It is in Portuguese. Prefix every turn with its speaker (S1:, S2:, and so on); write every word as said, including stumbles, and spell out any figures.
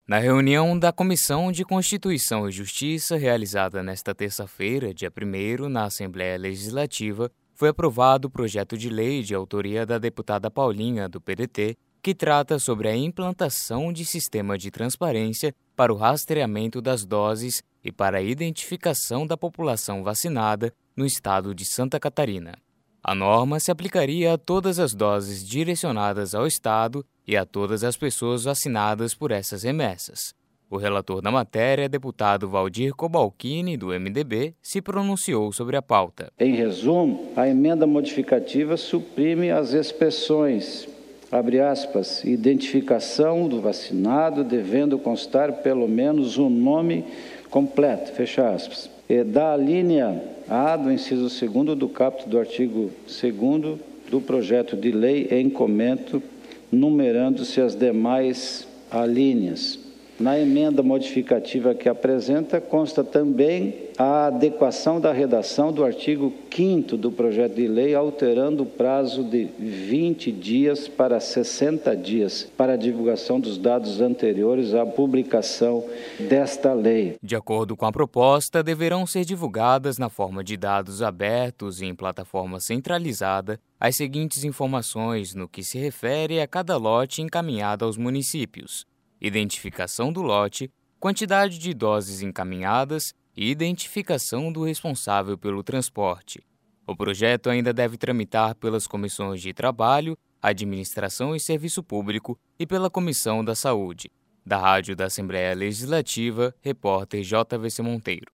S1: Na reunião da Comissão de Constituição e Justiça, realizada nesta terça-feira, dia primeiro, na Assembleia Legislativa, foi aprovado o projeto de lei de autoria da deputada Paulinha, do P D T, que trata sobre a implantação de sistema de transparência para o rastreamento das doses e para a identificação da população vacinada no estado de Santa Catarina. A norma se aplicaria a todas as doses direcionadas ao estado e a todas as pessoas vacinadas por essas remessas. O relator da matéria, deputado Valdir Cobalcini, do M D B, se pronunciou sobre a pauta.
S2: Em resumo, a emenda modificativa suprime as expressões, abre aspas, identificação do vacinado devendo constar pelo menos um nome completo, fecha aspas. E da linha A do inciso segundo do caput do artigo segundo do projeto de lei em comento, numerando-se as demais alíneas. Na emenda modificativa que apresenta, consta também a adequação da redação do artigo quinto do projeto de lei, alterando o prazo de vinte dias para sessenta dias para a divulgação dos dados anteriores à publicação desta lei.
S1: De acordo com a proposta, deverão ser divulgadas na forma de dados abertos e em plataforma centralizada as seguintes informações no que se refere a cada lote encaminhado aos municípios: identificação do lote, quantidade de doses encaminhadas e identificação do responsável pelo transporte. O projeto ainda deve tramitar pelas comissões de Trabalho, Administração e Serviço Público e pela Comissão da Saúde. Da Rádio da Assembleia Legislativa, repórter J V C Monteiro.